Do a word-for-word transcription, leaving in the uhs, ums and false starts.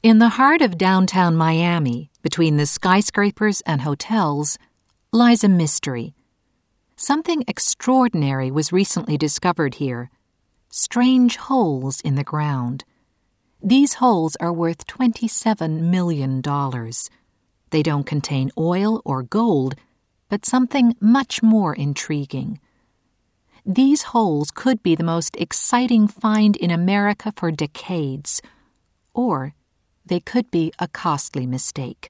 In the heart of downtown Miami, between the skyscrapers and hotels, lies a mystery. Something extraordinary was recently discovered here. Strange holes in the ground. These holes are worth twenty-seven million dollars. They don't contain oil or gold, but something much more intriguing. These holes could be the most exciting find in America for decades, or they could be a costly mistake.